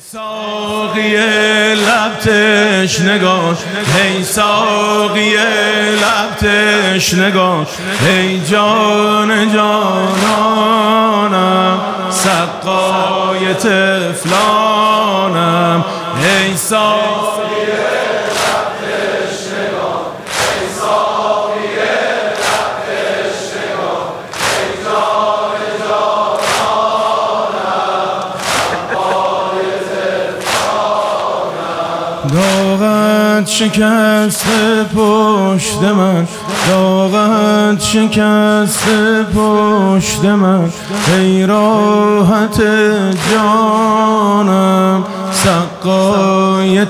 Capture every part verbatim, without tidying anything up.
ساقی لب تشنگان، ای ساقی لب تشنگان، ای جان جانانم سقای طفلانم، ای ساقی لب تشنگان، ای ساقی لب تشنگان، ای جان جانانم سقای طفلانم. داغت شکسته پشت من، داغت شکسته پشت من، ای راحت جانم سقای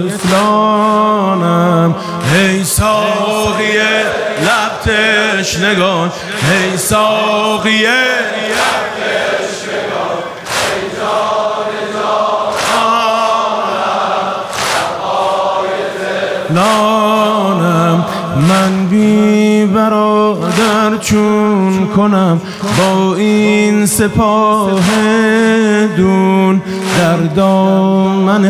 طفلانم، ای ساقی لب تشنگان، ای ساقی لب تشنگان، ای جان جانانم سقای طفلانم. من بی برادر چون کنم با این سپاه دون، در دامن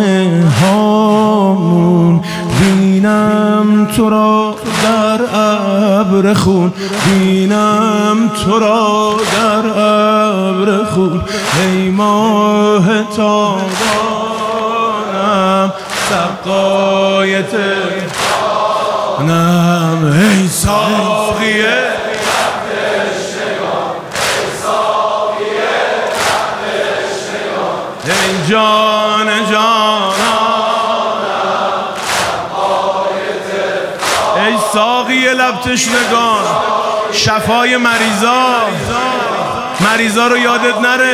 هامون بینم تو را در ابر خون، بینم تو را در ابر خون، ای ماه تابانم سقای طفلانم، ای ساقی لب تشنگان، ای ساقی لب تشنگان، ای جان جانانم سقای طفلانم، ای ساقی لب تشنگان شفای مریضا، مریضا رو یادت نره.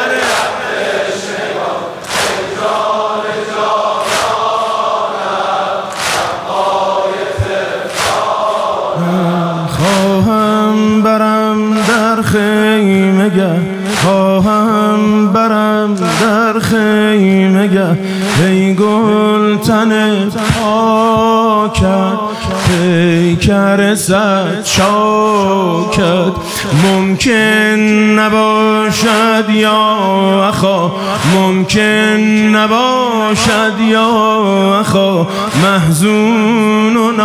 خواهم برم در خیمه، خواهم برم در خیمه، ای گلتن پاکت پیکر صد شاکت، ممکن نباشد یا اخا، ممکن نباشد یا اخا، محزون و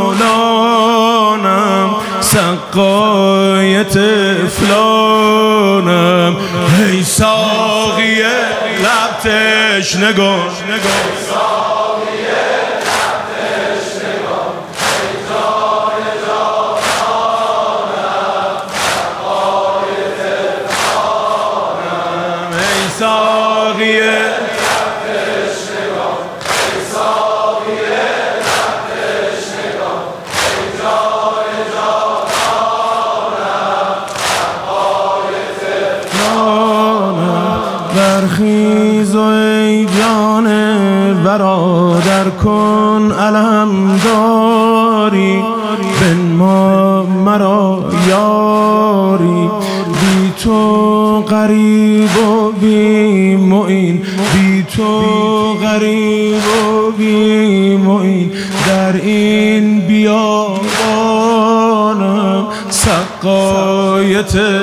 نالانم سقای طفلانم، ای ساقی لب تشنگان، ای ساقی لب تشنگان، ای جان جانانم سقای طفلانم، ای ساقی لب تشنگان، ای ساقی لب تشنگان، ای جان جانانم سقای طفلانم. برخیز و ای جان برادر کن علمداری، بنما مرا یاری، بی تو غریب و بی معین، بی تو غریب و بی معین، در این بیابانم سقای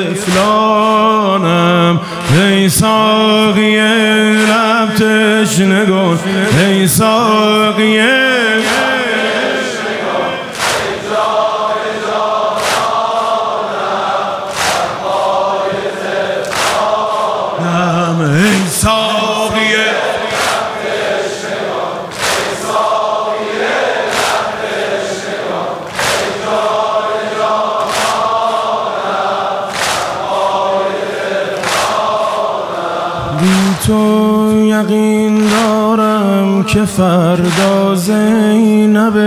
طفلانم، ای ساقی لب تشنگان، ای ساقی لب تشنگان، ای جان جانانم سقای طفلانم، ای ساقی لب تشنگان، ای ساقی لب تشنگان، ای جان جانانم سقای طفلانم. بی تو یقین دارم که فردا زینب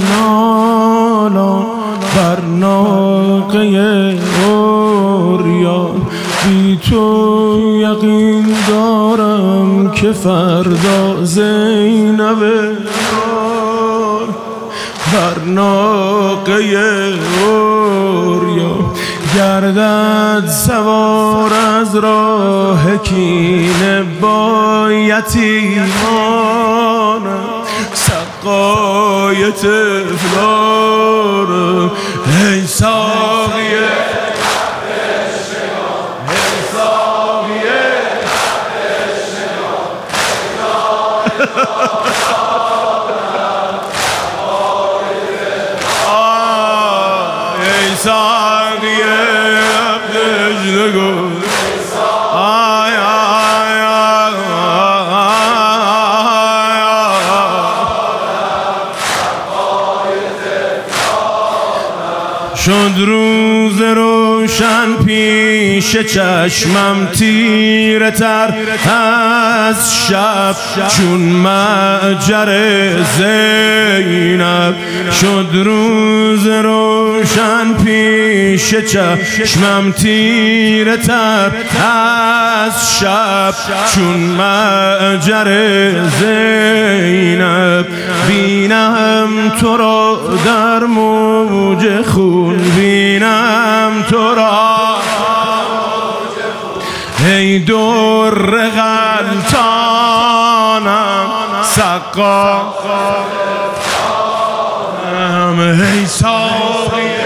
نالان بر ناقه عریان، بی تو یقین دارم که فردا زینب نالان بر ناقه عریان، گردد سوار از راه کینه با یتیمانم سقای طفلانم، ای ساقی لب تشنگان، ای ساقی لب تشنگان، ای ای ساقی دجله گل آی آی شد روز روشن پیش چشمم تیره تر از شب چون معجر زینب شد روز روشن پیش چشمم تیره تر از شب چون معجر زینب بینم تو را در موج خون بینم تو را ای در غلطانم سقا ای ساقی